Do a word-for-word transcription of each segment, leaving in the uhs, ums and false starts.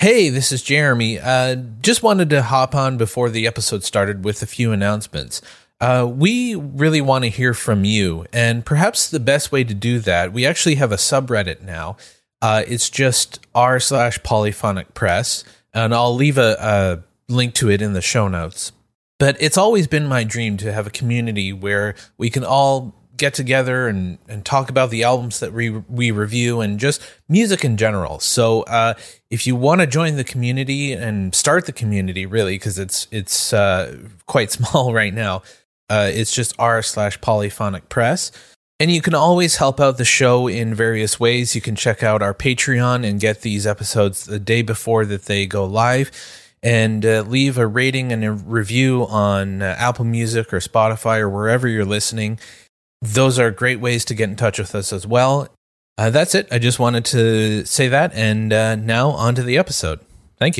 Hey, this is Jeremy. Uh, just wanted to hop on before the episode started with a few announcements. Uh, we really want to hear from you, and perhaps the best way to do that, we actually have a subreddit now. Uh, it's just r slash polyphonic press, and I'll leave a, a link to it in the show notes. But it's always been my dream to have a community where we can all get together and, and talk about the albums that we we review and just music in general. So uh, if you want to join the community and start the community, really, because it's it's uh, quite small right now, uh, it's just r slash polyphonic press. And you can always help out the show in various ways. You can check out our Patreon and get these episodes the day before that they go live. And uh, leave a rating and a review on uh, Apple Music or Spotify or wherever you're listening. Those are great ways to get in touch with us as well. Uh, that's it. I just wanted to say that. And uh, now on to the episode. Thank you.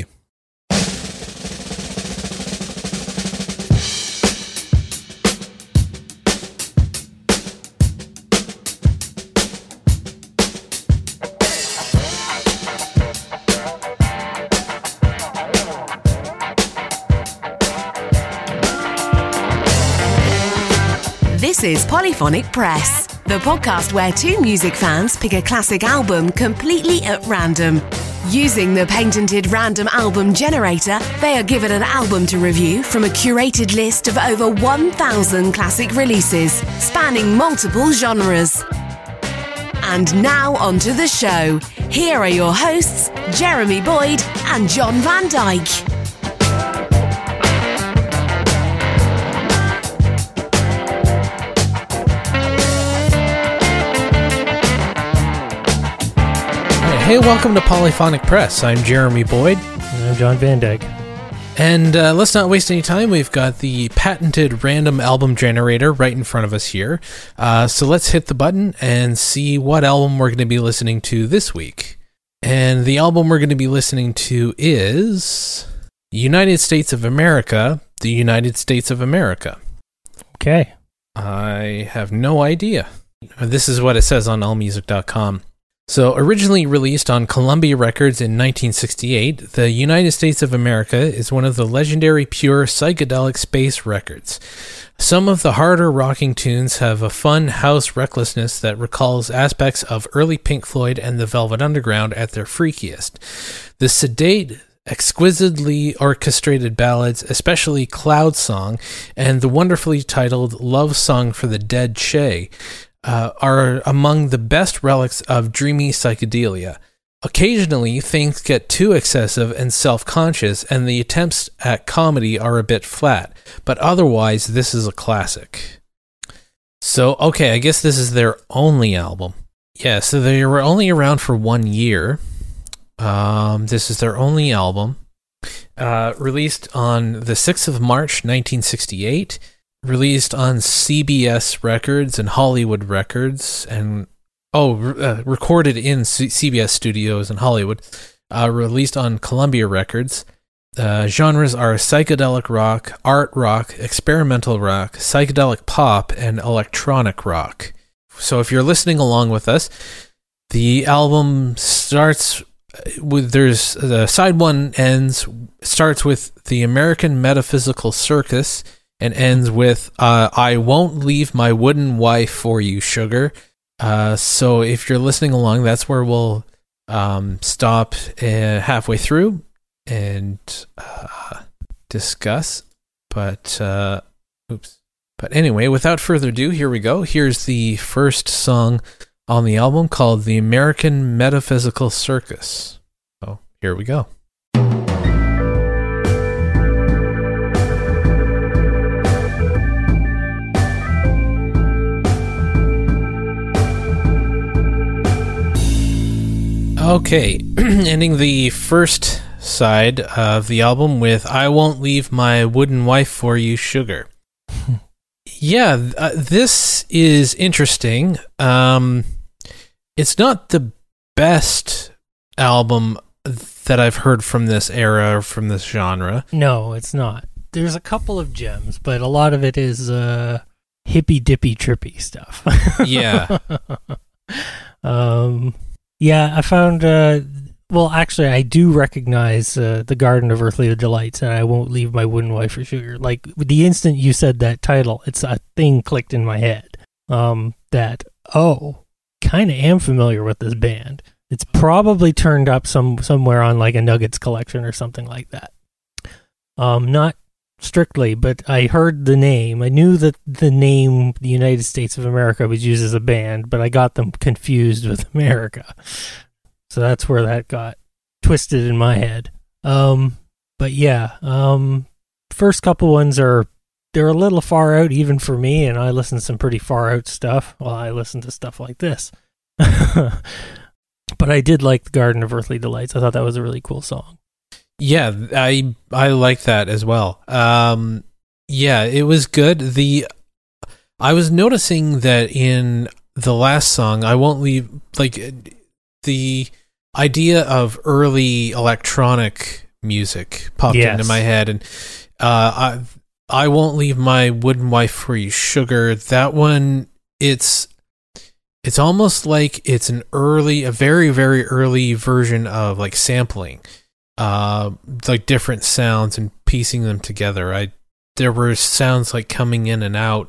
This is Polyphonic Press, the podcast where two music fans pick a classic album completely at random. Using the patented random album generator, they are given an album to review from a curated list of over one thousand classic releases, spanning multiple genres. And now onto the show. Here are your hosts, Jeremy Boyd and John Van Dyke. Hey, welcome to Polyphonic Press. I'm Jeremy Boyd. And I'm John Van Dyke. And uh, let's not waste any time. We've got the patented random album generator right in front of us here. Uh, so let's hit the button and see what album we're going to be listening to this week. And the album we're going to be listening to is United States of America, the United States of America. Okay. I have no idea. This is what it says on all music dot com. So, originally released on Columbia Records in nineteen sixty-eight, the United States of America is one of the legendary pure psychedelic space records. Some of the harder rocking tunes have a fun house recklessness that recalls aspects of early Pink Floyd and the Velvet Underground at their freakiest. The sedate, exquisitely orchestrated ballads, especially Cloud Song, and the wonderfully titled Love Song for the Dead Shay, Uh, are among the best relics of dreamy psychedelia. Occasionally, things get too excessive and self-conscious, and the attempts at comedy are a bit flat, but otherwise, this is a classic. So, okay, I guess this is their only album. Yeah, so they were only around for one year. Um, this is their only album. Uh, released on the sixth of March, nineteen sixty-eight. Released on C B S Records and Hollywood Records, and oh, uh, recorded in C- CBS Studios in Hollywood. Uh, released on Columbia Records. Uh, genres are psychedelic rock, art rock, experimental rock, psychedelic pop, and electronic rock. So if you're listening along with us, the album starts with, there's, the side one ends, starts with the American Metaphysical Circus, and ends with, uh, I won't leave my wooden wife for you, sugar. Uh, so if you're listening along, that's where we'll um, stop uh, halfway through and uh, discuss. But, uh, oops. But anyway, without further ado, here we go. Here's the first song on the album called The American Metaphysical Circus. So here we go. Okay, ending the first side of the album with I Won't Leave My Wooden Wife for You, Sugar. Yeah, uh, this is interesting. Um, it's not the best album that I've heard from this era or from this genre. No, it's not. There's a couple of gems, but a lot of it is uh, hippy dippy trippy stuff. Yeah. um. Yeah, I found uh, Well, actually, I do recognize uh, the Garden of Earthly Delights, and I Won't Leave My Wooden Wife for Sugar. Like, the instant you said that title, it's a thing clicked in my head. Um, that, oh, kind of am familiar with this band. It's probably turned up some somewhere on like a Nuggets collection or something like that. Um, not strictly, but I heard the name. I knew that the name the United States of America was used as a band, but I got them confused with America. So that's where that got twisted in my head. Um, but yeah, um, first couple ones are, they're a little far out even for me, and I listen to some pretty far out stuff. Well, I listen to stuff like this. But I did like the Garden of Earthly Delights. I thought that was a really cool song. Yeah, I I like that as well. Um, yeah, it was good. The I was noticing that in the last song, I won't leave, like, the idea of early electronic music popped Yes. into my head, and uh, I I won't leave my wooden wife for you, sugar. That one, it's it's almost like it's an early, a very very early version of like sampling. Uh, like different sounds and piecing them together. I there were sounds like coming in and out.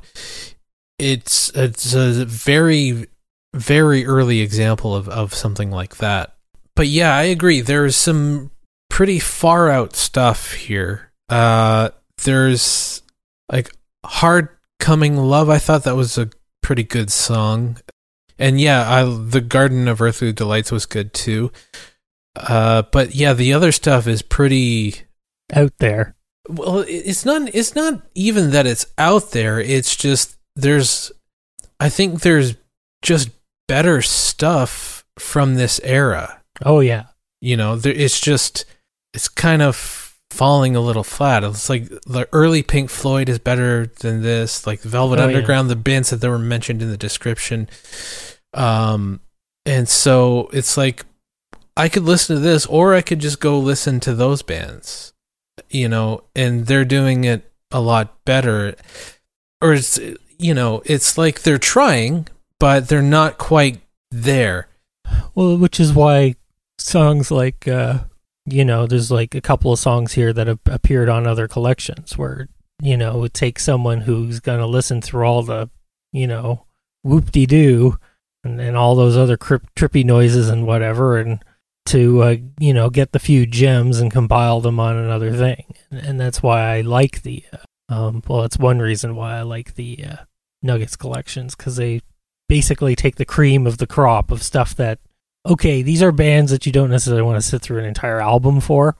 It's it's a very very early example of, of something like that. But yeah, I agree. There's some pretty far out stuff here. Uh, there's like Hard Coming Love. I thought that was a pretty good song. And yeah, I the Garden of Earthly Delights was good too. Uh, but yeah, the other stuff is pretty Out there. well. It's not. It's not even that it's out there. It's just there's. I think there's just better stuff from this era. Oh, yeah. You know, there, it's just it's kind of falling a little flat. It's like the early Pink Floyd is better than this. Like Velvet Oh, Underground, the bands that were mentioned in the description. Um, and so it's like, I could listen to this, or I could just go listen to those bands, you know, and they're doing it a lot better. Or it's, you know, it's like they're trying, but they're not quite there. Well, which is why songs like, uh, you know, there's like a couple of songs here that have appeared on other collections where, you know, it takes someone who's going to listen through all the, you know, whoop-de-doo and, and all those other cri- trippy noises and whatever, and to, uh, you know, get the few gems and compile them on another thing. And, and that's why I like the, uh, um, well, that's one reason why I like the uh, Nuggets collections, because they basically take the cream of the crop of stuff that, okay, these are bands that you don't necessarily want to sit through an entire album for,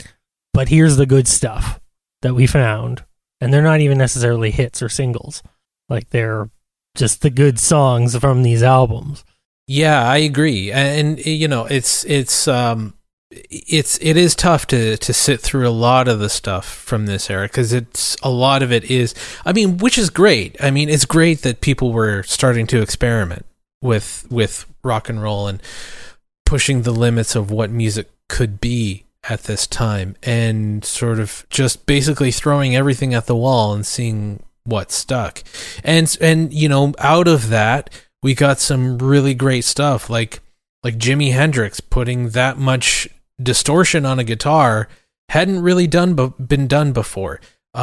but here's the good stuff that we found. And they're not even necessarily hits or singles. Like, they're just the good songs from these albums. Yeah, I agree. And, and you know, it's it's um it's it is tough to to sit through a lot of the stuff from this era, because it's a lot of it is, I mean, which is great. I mean, it's great that people were starting to experiment with with rock and roll and pushing the limits of what music could be at this time, and sort of just basically throwing everything at the wall and seeing what stuck. And and you know, out of that, we got some really great stuff, like like Jimi Hendrix putting that much distortion on a guitar hadn't really done been done before.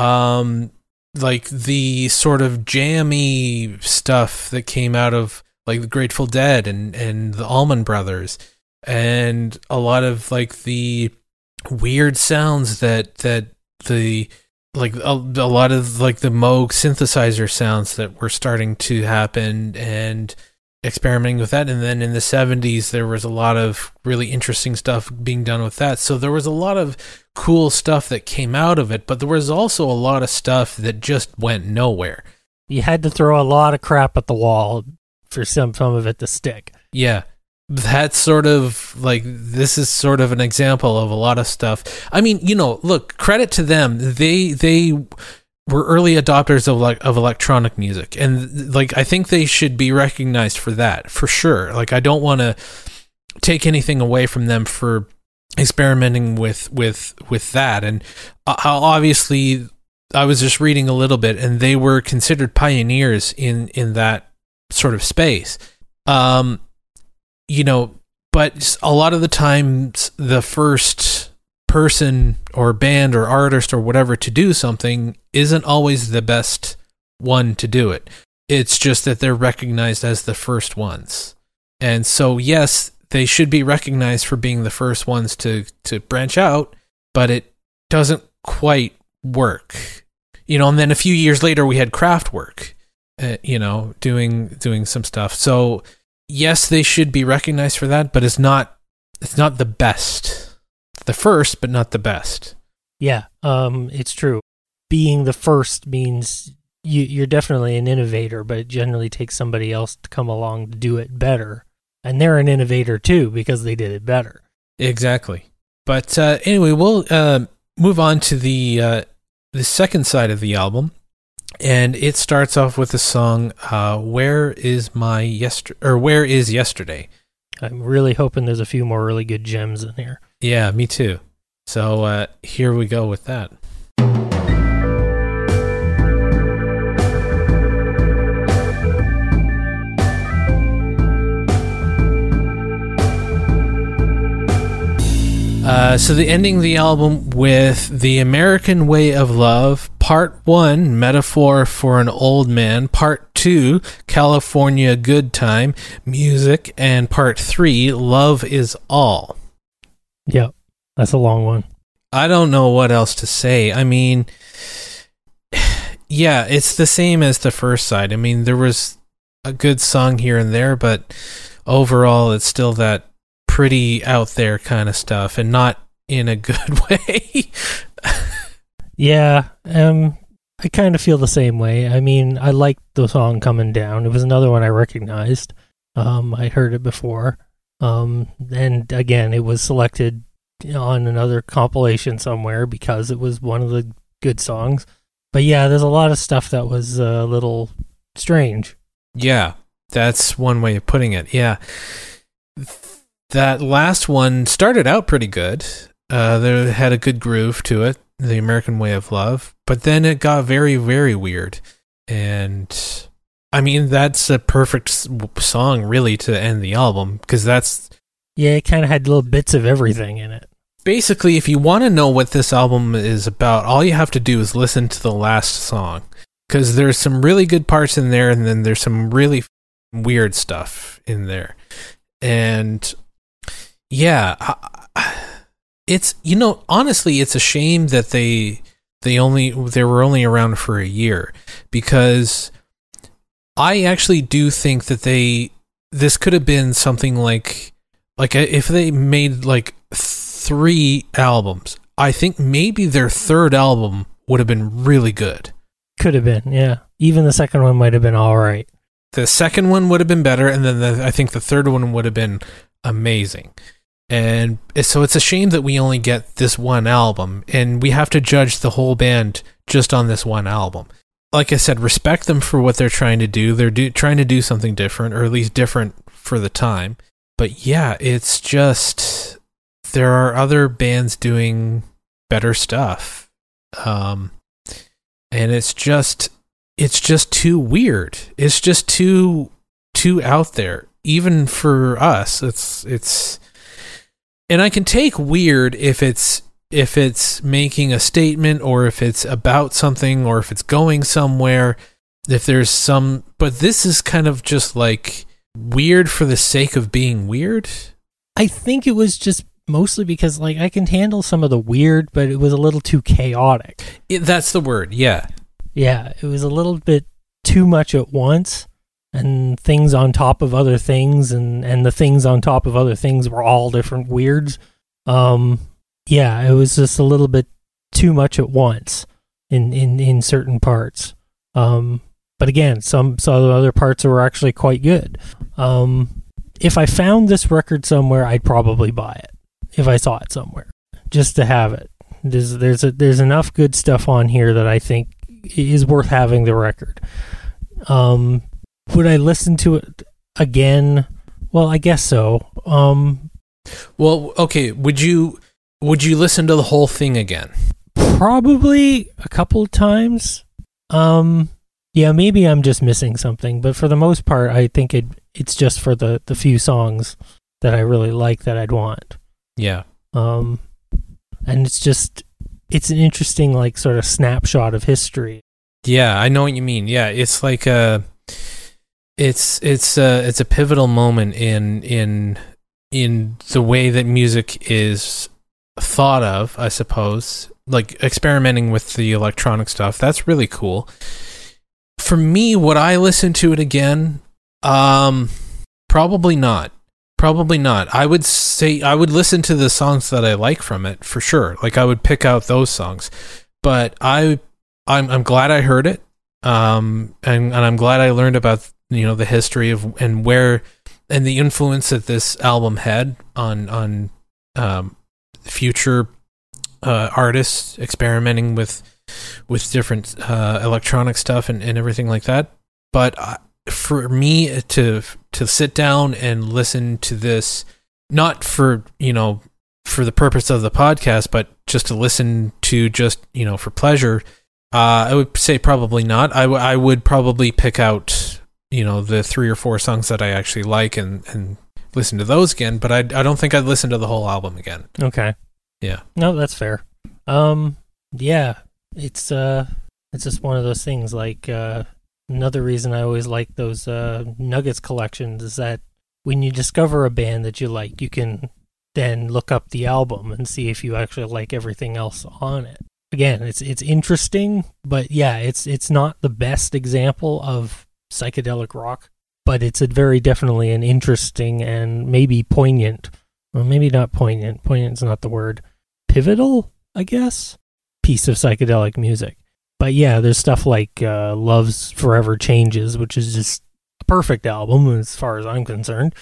Um, like the sort of jammy stuff that came out of like the Grateful Dead and and the Allman Brothers, and a lot of like the weird sounds that that the like a, a lot of like the Moog synthesizer sounds that were starting to happen, and experimenting with that. And then in the seventies, there was a lot of really interesting stuff being done with that. So there was a lot of cool stuff that came out of it, but there was also a lot of stuff that just went nowhere. You had to throw a lot of crap at the wall for some, some of it to stick. Yeah. That's sort of like, this is sort of an example of a lot of stuff. I mean, you know, look, credit to them. They, they were early adopters of like, of electronic music. And like, I think they should be recognized for that, for sure. Like, I don't want to take anything away from them for experimenting with, with, with that. And uh, obviously I was just reading a little bit, and they were considered pioneers in, in that sort of space. Um, you know, but a lot of the times the first person or band or artist or whatever to do something isn't always the best one to do it. It's just that they're recognized as the first ones. And so, yes, they should be recognized for being the first ones to, to branch out, but it doesn't quite work. You know, and then a few years later we had Kraftwerk, uh, you know, doing doing some stuff. So, yes, they should be recognized for that, but it's not it's not the best. The first, but not the best. Yeah, um, it's true. Being the first means you, you're definitely an innovator, but it generally takes somebody else to come along to do it better. And they're an innovator too, because they did it better. Exactly. But uh, anyway, we'll uh, move on to the uh, the second side of the album. And it starts off with the song, uh, Where is My Yester- or Where is Yesterday? I'm really hoping there's a few more really good gems in here. Yeah, me too. So uh, here we go with that. Uh, so the ending the album with The American Way of Love, Part one, Metaphor for an Old Man, Part two, California Good Time, Music, and Part three, Love is All. Yep, that's a long one. I don't know what else to say. I mean, yeah, it's the same as the first side. I mean, there was a good song here and there, but overall it's still that pretty out there kind of stuff, and not in a good way. Yeah, um, I kind of feel the same way. I mean, I liked the song Coming Down. It was another one I recognized. Um, I'd heard it before. Um, and again, it was selected on another compilation somewhere because it was one of the good songs. But yeah, there's a lot of stuff that was a little strange. Yeah, that's one way of putting it. Yeah. That last one started out pretty good. Uh, there had a good groove to it, The American Way of Love, but then it got very, very weird. And I mean, that's a perfect song really to end the album, because that's... Yeah, it kind of had little bits of everything in it. Basically, if you want to know what this album is about, all you have to do is listen to the last song, because there's some really good parts in there, and then there's some really weird stuff in there. And yeah, it's, you know, honestly, it's a shame that they they only they were only around for a year, because I actually do think that they this could have been something like like if they made like three albums, I think maybe their third album would have been really good. Could have been, yeah. Even the second one might have been all right. The second one would have been better, and then the, I think the third one would have been amazing. And so it's a shame that we only get this one album, and we have to judge the whole band just on this one album. Like I said, respect them for what they're trying to do. They're do, trying to do something different, or at least different for the time. But yeah, it's just, there are other bands doing better stuff. Um, and it's just, it's just too weird. It's just too, too out there. Even for us, it's, it's, and I can take weird if it's if it's making a statement, or if it's about something, or if it's going somewhere, if there's some, but this is kind of just like weird for the sake of being weird. I think it was just mostly because like I can handle some of the weird, but it was a little too chaotic. It, that's the word. Yeah. Yeah. It was a little bit too much at once. And things on top of other things, and, and the things on top of other things were all different weirds. Um, yeah, it was just a little bit too much at once in, in, in certain parts. Um, but again, some some other parts were actually quite good. Um, if I found this record somewhere, I'd probably buy it if I saw it somewhere, just to have it. There's there's a, there's enough good stuff on here that I think is worth having the record. Um. Would I listen to it again? Well, I guess so. Um, well, okay. Would you would you listen to the whole thing again? Probably a couple of times. Um, yeah, maybe I'm just missing something, but for the most part, I think it it's just for the, the few songs that I really like that I'd want. Yeah. Um, and it's just, it's an interesting, like, sort of snapshot of history. Yeah, I know what you mean. Yeah, it's like a, it's it's a it's a pivotal moment in in in the way that music is thought of, I suppose. Like experimenting with the electronic stuff. That's really cool. For me, would I listen to it again? Um, probably not. Probably not. I would say I would listen to the songs that I like from it for sure. Like I would pick out those songs. But I I'm I'm glad I heard it. Um and, and I'm glad I learned about, you know, the history of and where and the influence that this album had on on um future uh artists experimenting with with different uh electronic stuff and, and everything like that. But I, for me to to sit down and listen to this, not for, you know, for the purpose of the podcast, but just to listen to just, you know, for pleasure, uh, I would say probably not. I, w- I would probably pick out, you know, the three or four songs that I actually like and, and listen to those again, but I, I don't think I'd listen to the whole album again. Okay. Yeah. No, that's fair. Um, yeah, it's, uh, it's just one of those things, like, uh, another reason I always like those uh, Nuggets collections is that when you discover a band that you like, you can then look up the album and see if you actually like everything else on it. Again, it's it's interesting, but yeah, it's it's not the best example of psychedelic rock, but it's a very definitely an interesting and maybe poignant, well, maybe not poignant, poignant's not the word, pivotal, I guess, piece of psychedelic music. But yeah, there's stuff like uh, Love's Forever Changes, which is just a perfect album as far as I'm concerned.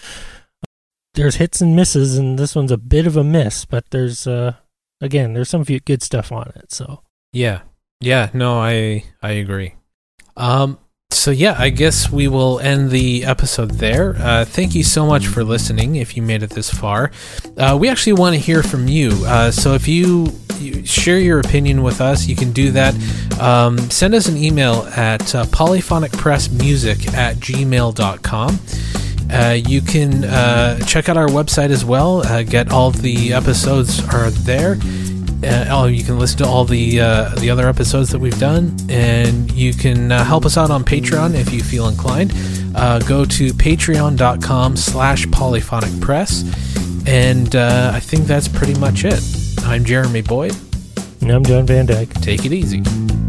There's hits and misses, and this one's a bit of a miss, but there's, uh, again, there's some few good stuff on it. So yeah, yeah, no, I I agree. Um, so yeah, I guess we will end the episode there. Uh, thank you so much for listening. If you made it this far, uh, we actually want to hear from you. Uh, so if you, you share your opinion with us, you can do that. Um, send us an email at uh, polyphonicpressmusic at gmail dot com. Uh, you can uh, check out our website as well. Uh, get all the episodes are there. Uh, oh, you can listen to all the uh, the other episodes that we've done, and you can uh, help us out on Patreon if you feel inclined. Uh, go to patreon dot com slash polyphonic press, and uh, I think that's pretty much it. I'm Jeremy Boyd. And I'm John Van Dyke. Take it easy.